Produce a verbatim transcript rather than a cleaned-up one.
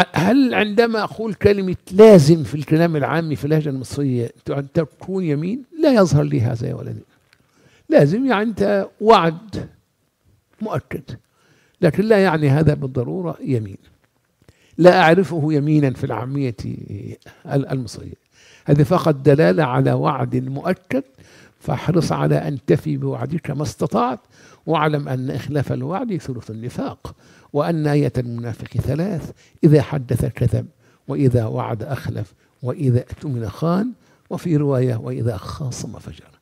هل عندما أقول كلمة لازم في الكلام العامي في اللهجة المصرية تكون يمين؟ لا يظهر لي هذا يا ولدي. لازم يعني أنت وعد مؤكد، لكن لا يعني هذا بالضرورة يمين. لا أعرفه يمينا في العامية المصرية. هذه فقط دلالة على وعد مؤكد، فاحرص على أن تفي بوعدك ما استطعت، واعلم أن إخلاف الوعد ثلث النفاق، وأن آية المنافق ثلاث: إذا حدث كذب، وإذا وعد أخلف، وإذا اؤتمن خان، وفي رواية: وإذا خاصم فجر.